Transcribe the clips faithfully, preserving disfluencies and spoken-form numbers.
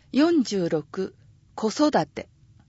よんじゅうろく、子育て。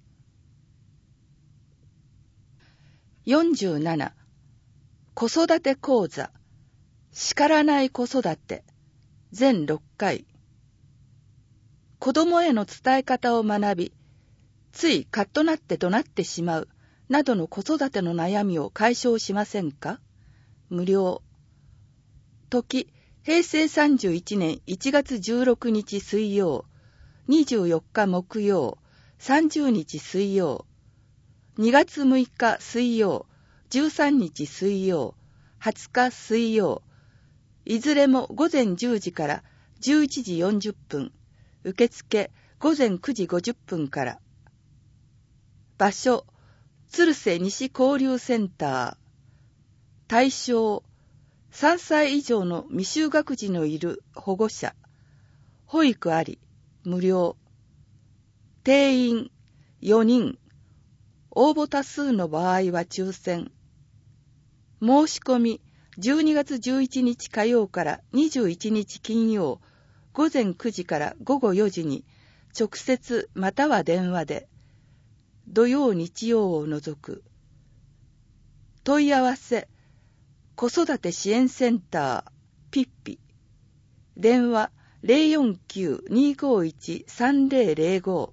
よんじゅうなな、子育て講座、叱らない子育て、全ろっかい。子供への伝え方を学び、ついカッとなって怒鳴ってしまう、などの子育ての悩みを解消しませんか？無料。時、へいせいさんじゅういちねんいちがつじゅうろくにち水曜、にじゅうよっか木曜、さんじゅうにち水曜、にがつむいか水曜、じゅうさんにち水曜、はつか水曜、いずれもごぜんじゅうじからじゅういちじよんじゅっぷん、受付ごぜんくじごじゅっぷんから。場所、鶴瀬西交流センター。対象、さんさい以上の未就学児のいる保護者。保育あり、無料。定員よにん。応募多数の場合は抽選。申し込みじゅうにがつじゅういちにち火曜からにじゅういちにち金曜、ごぜんくじからごごよじに直接または電話で。土曜日曜を除く。問い合わせ、子育て支援センター、ピッピ。電話 ゼロよんきゅう にーごーいち さんぜろゼロご。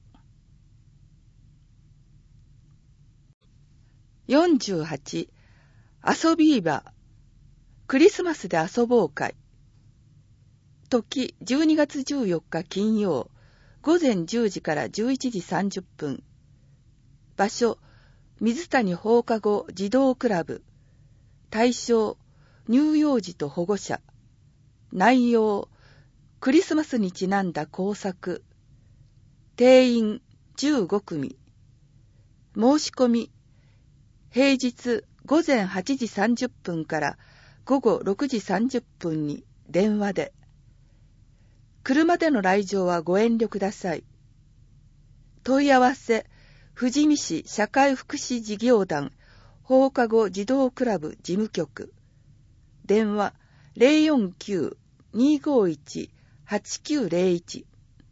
よんじゅうはち、遊び場、クリスマスで遊ぼう会。時、じゅうにがつじゅうよっか金曜、ごぜんじゅうじからじゅういちじさんじゅっぷん。場所、水谷放課後児童クラブ。対象、乳幼児と保護者。内容、クリスマスにちなんだ工作。定員じゅうごくみ。申し込み、平日ごぜんはちじさんじゅっぷんからごごろくじさんじゅっぷんに電話で。車での来場はご遠慮ください。問い合わせ、富士見市社会福祉事業団放課後児童クラブ事務局。電話 ゼロよんきゅう にーごーいち はちきゅうゼロいち。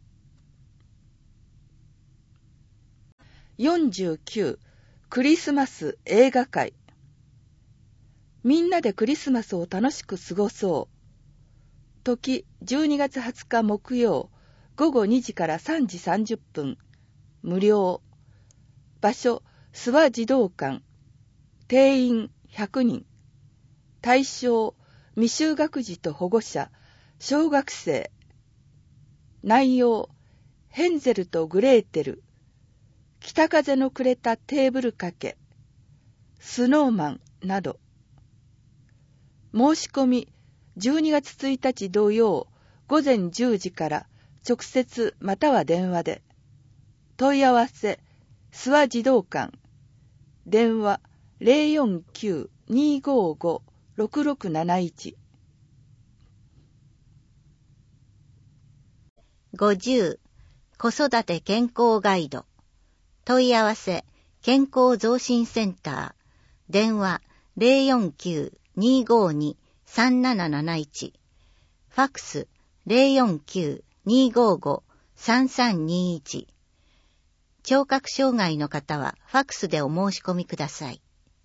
よんじゅうきゅう、クリスマス映画会。みんなでクリスマスを楽しく過ごそう。時、じゅうにがつはつか木曜、ごごにじからさんじさんじゅっぷん。無料。場所、諏訪児童館。定員ひゃくにん。対象、未就学児と保護者、小学生。内容、ヘンゼルとグレーテル。北風のくれたテーブル掛け。スノーマンなど。申し込み、じゅうにがつついたち土曜、ごぜんじゅうじから直接または電話で。問い合わせ、諏訪児童館。電話 ゼロよんきゅう にーごーご ろくろくなないち。 ごじゅう、子育て健康ガイド。問い合わせ、健康増進センター。電話 ゼロよんきゅう にーごーに さんなななないち。ファックス ゼロよんきゅう にーごーご さんさんにいち。聴覚障害の方はファックスでお申し込みください。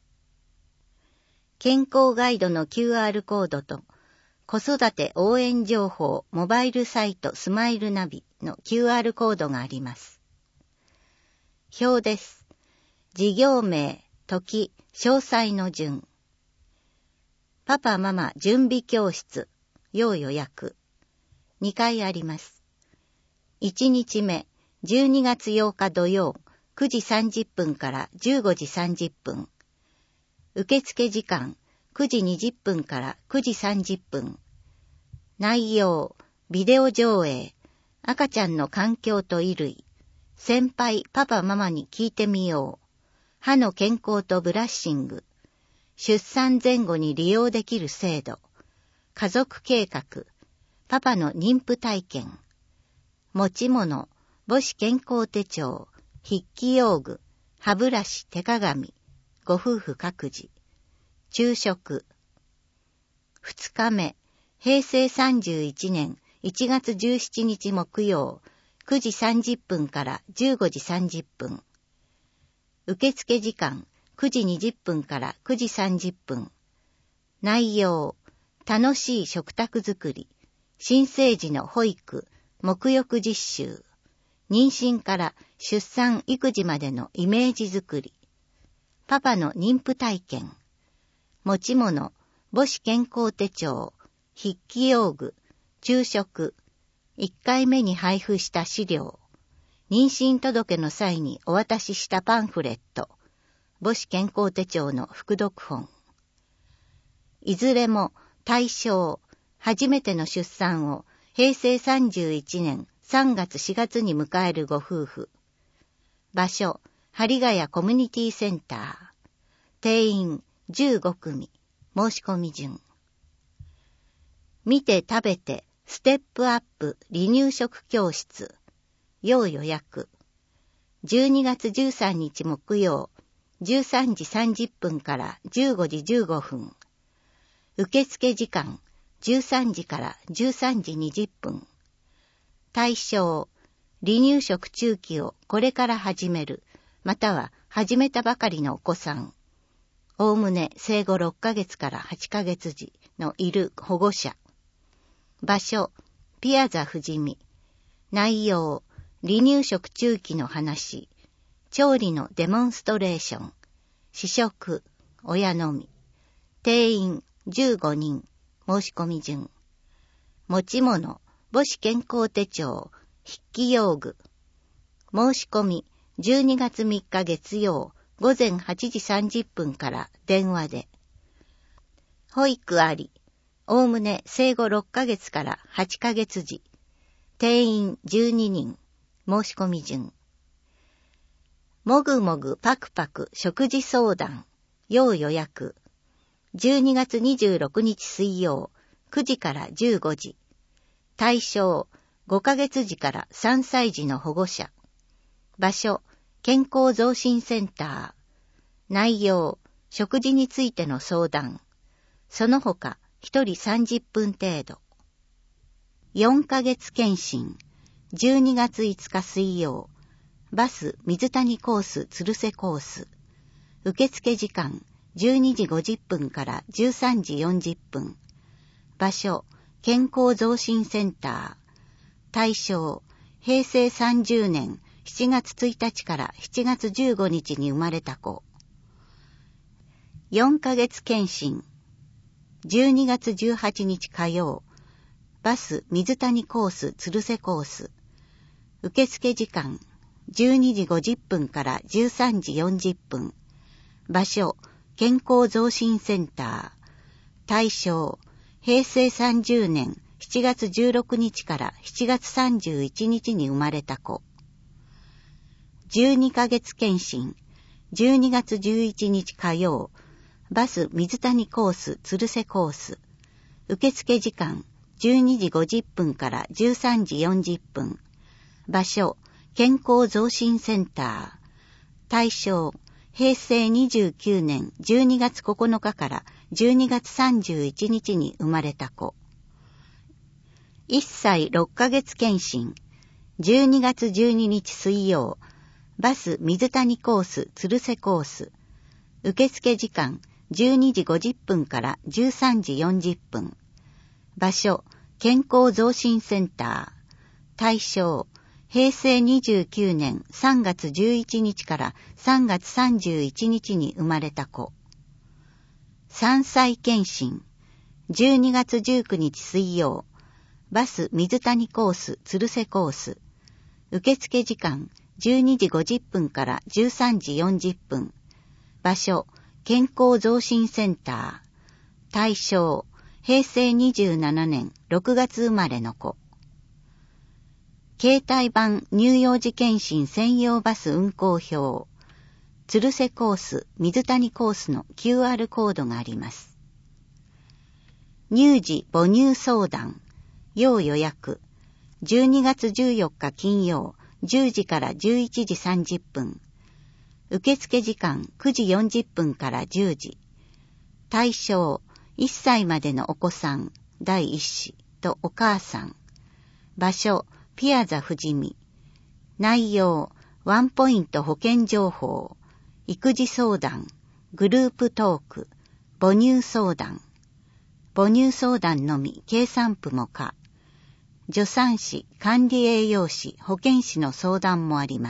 健康ガイドの キューアール コードと子育て応援情報モバイルサイトスマイルナビの キューアール コードがあります。表です。事業名、時、詳細の順。パパママ準備教室、要予約。にかいあります。いちにちめ、じゅうにがつようか土曜、くじさんじゅっぷんからじゅうごじさんじゅっぷん。受付時間、くじにじゅっぷんからくじさんじゅっぷん。内容、ビデオ上映、赤ちゃんの環境と衣類、先輩パパママに聞いてみよう、歯の健康とブラッシング、出産前後に利用できる制度、家族計画、パパの妊婦体験、持ち物、母子健康手帳、筆記用具、歯ブラシ、手鏡、ご夫婦各自、昼食。二日目、へいせいさんじゅういちねんいちがつじゅうしちにち木曜、 くじさんじゅっぷんからじゅうごじさんじゅっぷん。受付時間くじにじゅっぷんからくじさんじゅっぷん。内容、楽しい食卓作り、新生児の保育、沐浴実習、妊娠から出産育児までのイメージ作り、パパの妊婦体験、持ち物、母子健康手帳、筆記用具、昼食、いっかいめに配布した資料、妊娠届の際にお渡ししたパンフレット、母子健康手帳の副読本。いずれも対象、初めての出産をへいせいさんじゅういちねんさんがつしがつに迎えるご夫婦。場所、針ヶ谷コミュニティセンター。定員じゅうごくみ。申し込み順。見て食べてステップアップ離乳食教室。要予約。じゅうにがつじゅうさんにち木曜、じゅうさんじさんじゅっぷんからじゅうごじじゅうごふん。受付時間じゅうさんじからじゅうさんじにじゅっぷん。対象、離乳食中期をこれから始める、または始めたばかりのお子さん。おおむね生後ろっかげつからはちかげつじのいる保護者。場所、ピアザ富士見。内容、離乳食中期の話。調理のデモンストレーション。試食、親のみ。定員じゅうごにん。申し込み順。持ち物、母子健康手帳、筆記用具。申し込み、じゅうにがつみっか月曜、ごぜんはちじさんじゅっぷんから電話で。保育あり、おおむね生後ろっかげつからはちかげつじ。定員じゅうににん。申し込み順。もぐもぐパクパク食事相談。要予約。じゅうにがつにじゅうろくにち水曜、くじからじゅうごじ。対象、ごかげつじからさんさいじの保護者。場所、健康増進センター。内容、食事についての相談。その他、ひとりさんじゅっぷん程度。よんかげつ検診。じゅうにがついつか水曜。バス水谷コース鶴瀬コース。受付時間じゅうにじごじゅっぷんからじゅうさんじよんじゅっぷん。場所、健康増進センター。対象、へいせいさんじゅうねんしちがつついたちからしちがつじゅうごにちに生まれた子。よんかげつ検診。じゅうにがつじゅうはちにち火曜。バス水谷コース鶴瀬コース。受付時間じゅうにじごじゅっぷんからじゅうさんじよんじゅっぷん。場所、健康増進センター。対象、へいせいさんじゅうねんしちがつじゅうろくにちからしちがつさんじゅういちにちに生まれた子。じゅうにかげつ検診。じゅうにがつじゅういちにち火曜。バス水谷コース鶴瀬コース。受付時間じゅうにじごじゅっぷんからじゅうさんじよんじゅっぷん。場所、健康増進センター。対象、へいせいにじゅうきゅうねんじゅうにがつここのかからじゅうにがつさんじゅういちにちに生まれた子。いっさいろっかげつ検診。じゅうにがつじゅうににち水曜。バス水谷コース鶴瀬コース。受付時間じゅうにじごじゅっぷんからじゅうさんじよんじゅっぷん。場所、健康増進センター。対象、へいせいにじゅうきゅうねんさんがつじゅういちにちからさんがつさんじゅういちにちに生まれた子。さんさい検診。じゅうにがつじゅうくにち水曜。バス水谷コース鶴瀬コース。受付時間じゅうにじごじゅっぷんからじゅうさんじよんじゅっぷん。場所、健康増進センター。対象、へいせいにじゅうななねんろくがつ生まれの子。携帯版乳幼児検診専用バス運行表。鶴瀬コース、水谷コースの キューアール コードがあります。乳児母乳相談。要予約。じゅうにがつじゅうよっか金曜、じゅうじからじゅういちじさんじゅっぷん。受付時間くじよんじゅっぷんからじゅうじ。対象、いっさいまでのお子さん、第一子とお母さん。場所、ピアザ富士見。 内容、ワンポイント保険情報、育児相談、グループトーク、母乳相談。母乳相談のみ、計算譜も可。助産師、管理栄養士、保健師の相談もあります。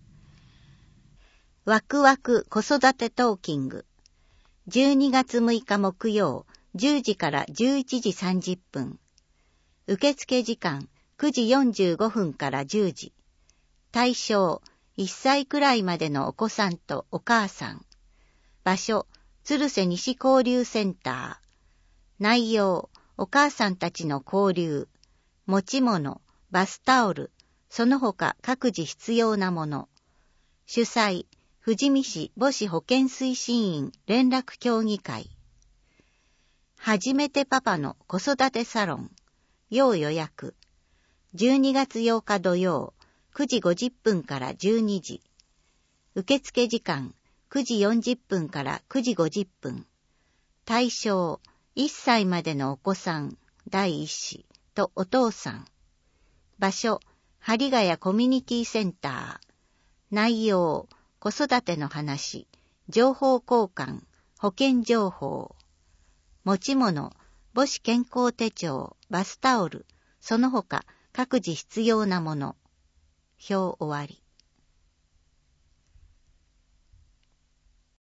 ワクワク子育てトーキング。じゅうにがつむいか木曜、じゅうじからじゅういちじさんじゅっぷん。受付時間、くじよんじゅうごふんからじゅうじ。対象、いっさいくらいまでのお子さんとお母さん。場所、鶴瀬西交流センター。内容、お母さんたちの交流。持ち物、バスタオル、その他各自必要なもの。主催、富士見市母子保健推進員連絡協議会。はじめてパパの子育てサロン。要予約。じゅうにがつようか土曜、くじごじゅっぷんからじゅうにじ。受付時間、くじよんじゅっぷんからくじごじゅっぷん。対象、いっさいまでのお子さん、第一子とお父さん。場所、針ヶ谷コミュニティセンター。内容、子育ての話、情報交換、保険情報。持ち物、母子健康手帳、バスタオル、その他各自必要なもの。表終わり。